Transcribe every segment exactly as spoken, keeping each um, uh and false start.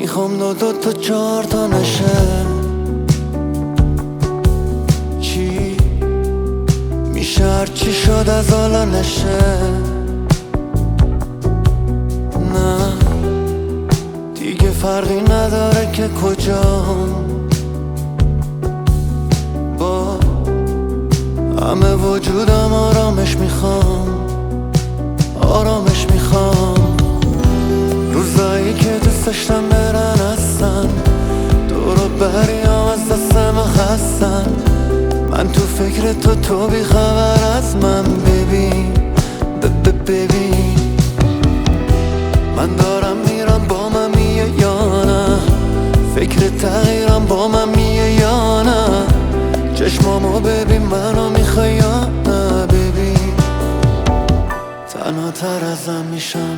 میخوام دو دو تا چهار تا نشه. چی میشه هرچی شد از حالا نشه. نه دیگه فرقی نداره که کجام، با همه وجودم آرامش میخوام، آرامش میخوام. روزایی که دوست داشتم برن هستن، دورو بریام از دست من خستن. من تو فکر تو، تو بی خبر از من. ببین ببین من دارم میرم، با من میه یا نه؟ فکر تغییرم با من میه یا نه؟ چشمامو ببین، منو میخوای یا نه؟ ببین تنها تر ازم میشم،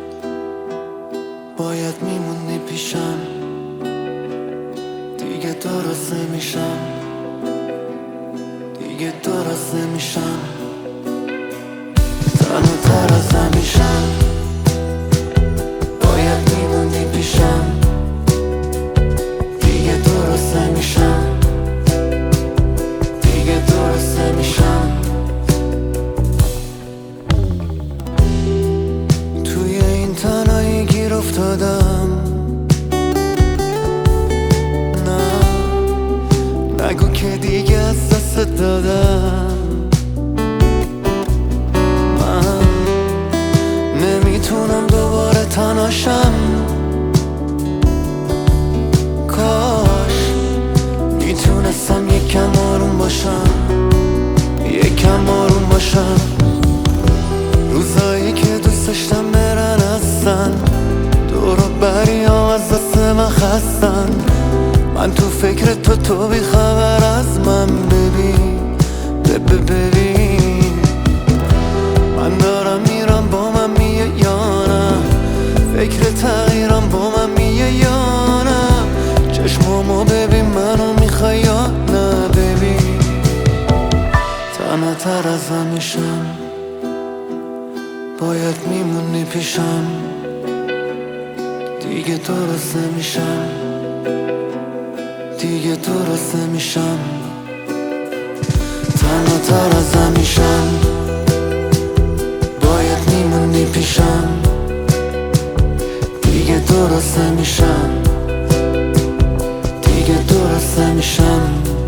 باید میمونی پیشم، دیگه درست نمیشم، دیگه درست نمیشم. تنها تر ازم میشم، باید میمونی پیشم، دیگه درست نمیشم، دیگه درست نمیشم. توی این تنهایی گیر افتادم. نه نگو که دیگه از دست دادم. من نمیتونم دوباره تنهاشم. کاش میتونستم یکم آروم باشم، یکم آروم باشم. روزایی که دوست داشتم برن هستن، دورو بریام از دست من خستن. من تو فکر تو، تو بی خبر از من. ببین ببین من دارم میرم، با من میه یا نه؟ فکر تغییرم با من میه یا نه؟ چشمامو ببین، منو میخوای یا نه؟ ببین تنها تر ازم میشم، باید میمونی پیشم، دیگه درست نمیشم، دیگه درست نمیشم. تنها تر ازم میشم، باید میمونی پیشم، دیگه درست نمیشم، دیگه درست نمیشم.